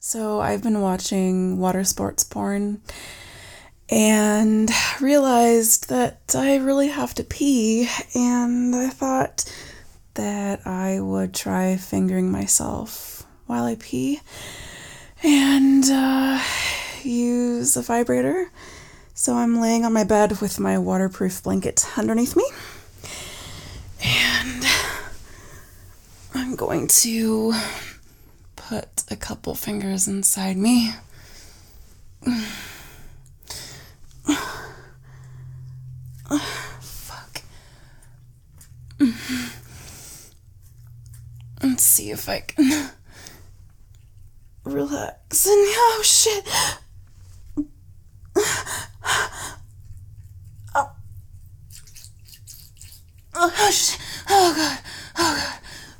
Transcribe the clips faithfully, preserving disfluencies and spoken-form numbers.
So I've been watching water sports porn and realized that I really have to pee, and I thought that I would try fingering myself while I pee and uh, use a vibrator. So I'm laying on my bed with my waterproof blanket underneath me, and I'm going to put a couple fingers inside me. Fuck. Let's see if I can relax. And oh shit. Oh, oh shit. Oh god. Oh god.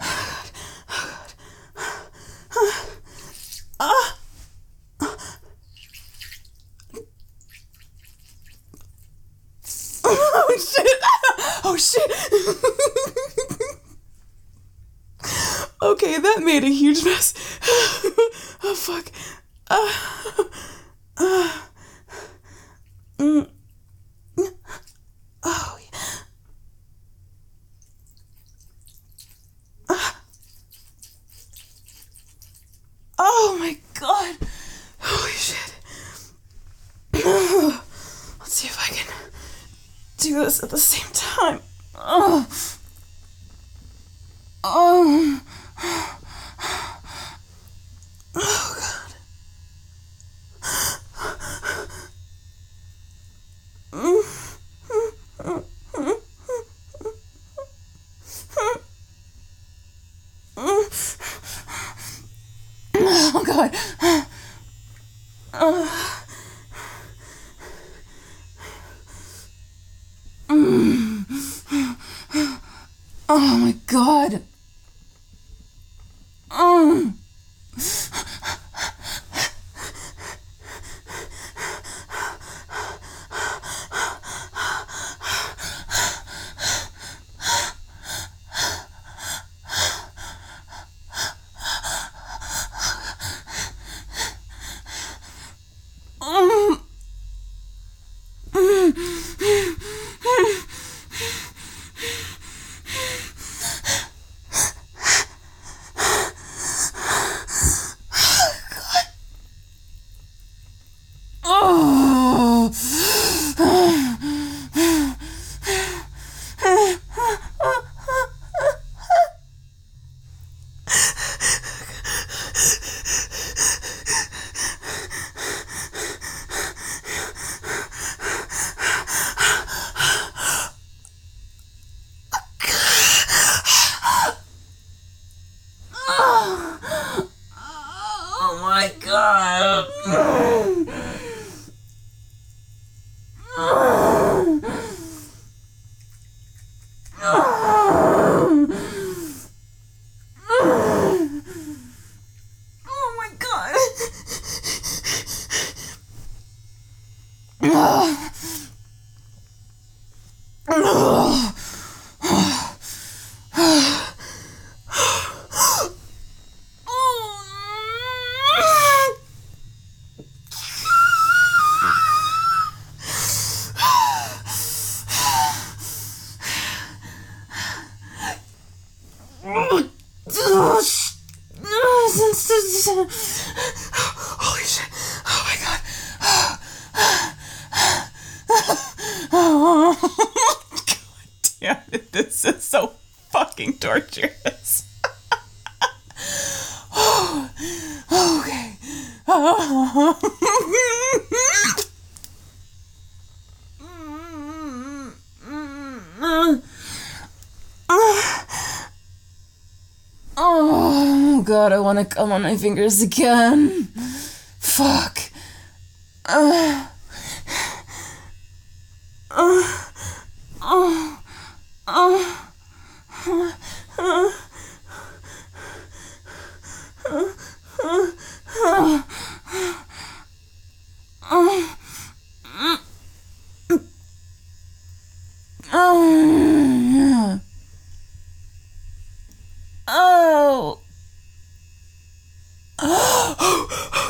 Ah! Oh shit! Oh shit! Okay, that made a huge mess. Oh fuck. Uh, uh, mm, oh yeah. Uh, oh my god. Holy shit. Let's see if I can do this at the same time. Oh. Oh. Oh god. Oh god. Uh. Oh my god. Oh. Oh my god. Oh my god. Holy shit. Oh my god. Oh, god damn it. This is so fucking torturous. Oh, okay. Oh. Oh god, I want to come on my fingers again. Fuck. Uh, uh, uh, uh, uh, uh, Oh. Oh.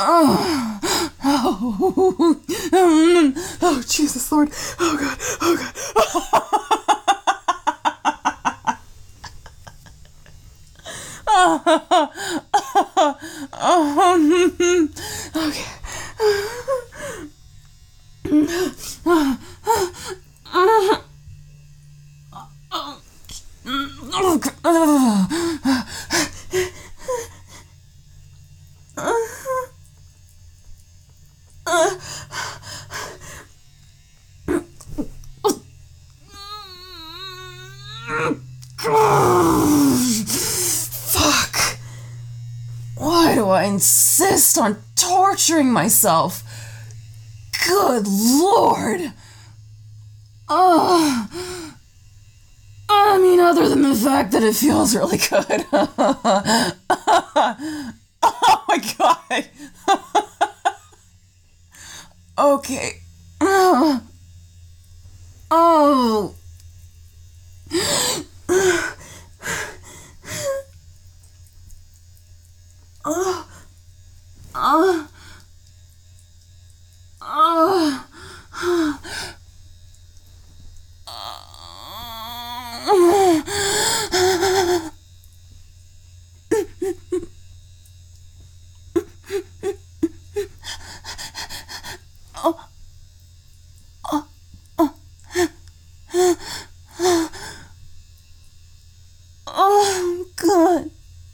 Oh, oh, oh, oh, Jesus, Lord. Oh, God. Oh, God. Oh, oh, okay. Fuck. Why do I insist on torturing myself? Good Lord. Oh. I mean, other than the fact that it feels really good. Oh my God. Okay. Oh. Oh. Oh. Oh. Oh. Oh, God.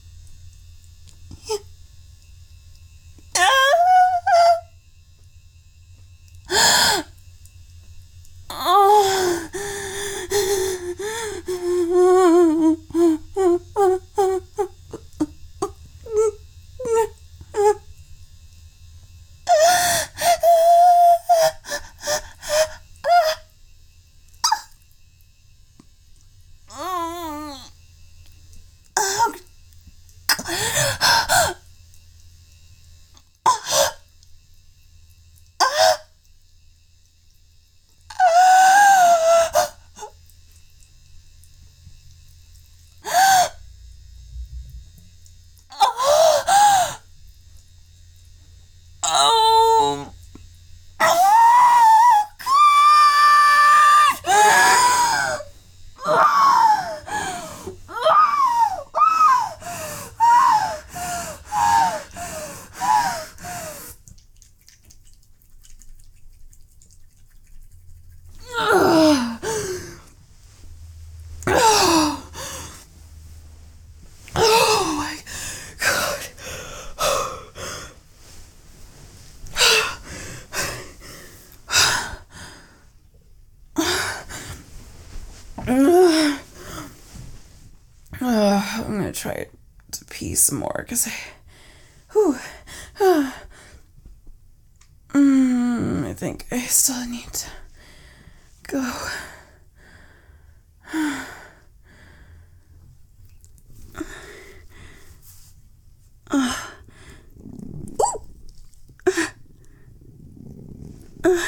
Oh. Uh, I'm gonna try to pee some more because I, whew, uh, mm, I think I still need to go. Uh, uh,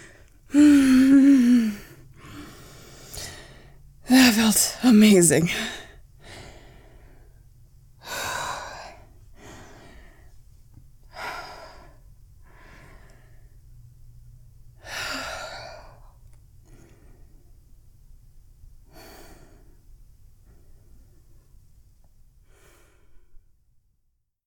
That felt amazing.